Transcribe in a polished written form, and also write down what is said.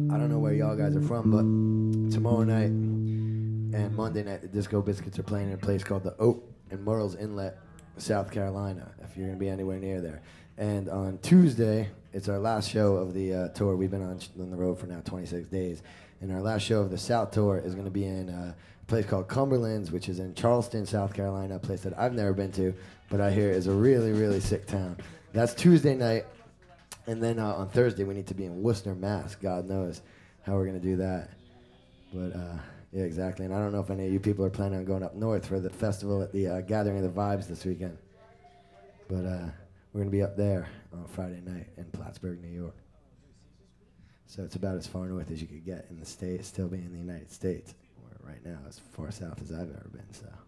I don't know where y'all guys are from, but tomorrow night and Monday night, the Disco Biscuits are playing in a place called the Oak in Murrells Inlet, South Carolina, if you're going to be anywhere near there. And on Tuesday, it's our last show of the tour. We've been on the road for now 26 days. And our last show of the South Tour is going to be in a place called Cumberland's, which is in Charleston, South Carolina, a place that I've never been to, but I hear is a really, really sick town. That's Tuesday night. And then on Thursday, we need to be in Worcester, Mass. God knows how we're going to do that. But, yeah, exactly. And I don't know if any of you people are planning on going up north for the festival at the Gathering of the Vibes this weekend. But we're going to be up there on Friday night in Plattsburgh, New York. So it's about as far north as you could get in the States, still being in the United States. Where right now, as far south as I've ever been, so...